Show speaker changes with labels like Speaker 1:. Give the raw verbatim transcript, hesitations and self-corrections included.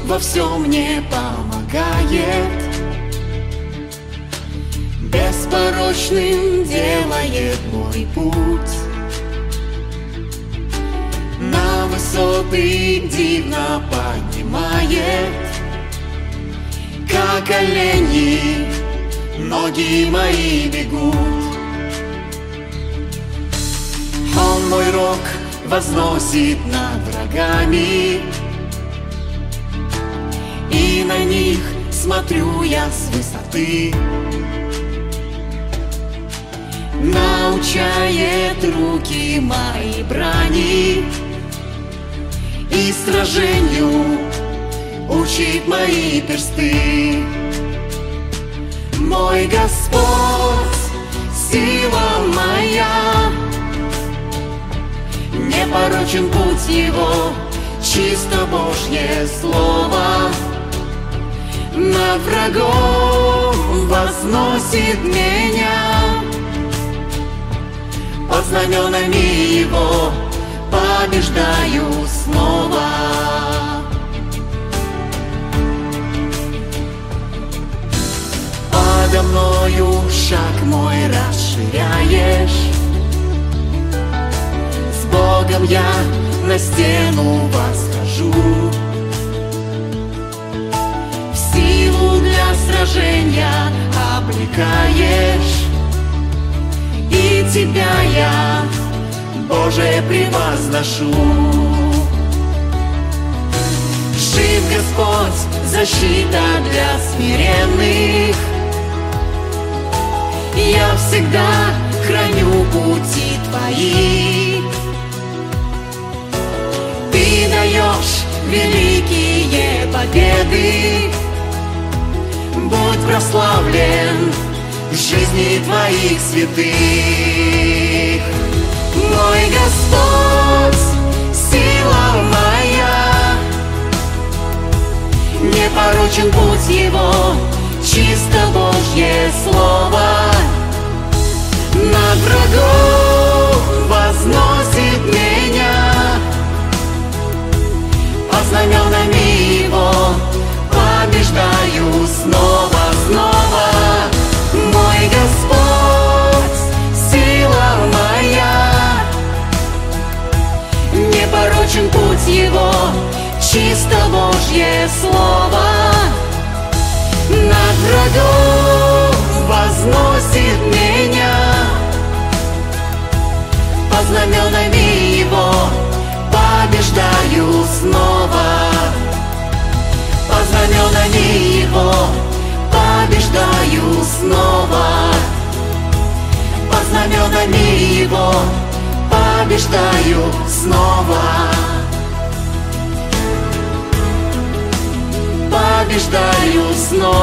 Speaker 1: во всем мне помогает, беспорочным делает мой путь. На высоты дивно поднимает, как олени ноги мои бегут. Он мой рог возносит над врагами, и на них смотрю я с высоты. Научает руки мои брани, и сражению учит мои персты. Мой Господь, сила моя, непорочен путь Его, чисто Божье Слово. Над врагом возносит меня, под знаменами Его побеждаю снова. Подо мною шаг мой расширяешь, с Богом я на стену восхожу. В силу для сражения облекаешь, и Тебя я, Боже, превозношу. Жив Господь, защита для смиренных, я всегда храню пути Твои. Ты даешь великие победы, будь прославлен в жизни Твоих святых. Мой Господь, сила моя, непорочен путь Его, чисто Божье Слово. Над врагом возносит меня, под знаменами Его побеждаю снова, снова. Мой Господь, сила моя, непорочен путь Его, чисто Божье Слово. Над врагом возносит меня, под знаменами Его побеждаю снова. Под знаменами Его побеждаю снова. Под знаменами Его побеждаю снова. Побеждаю снова.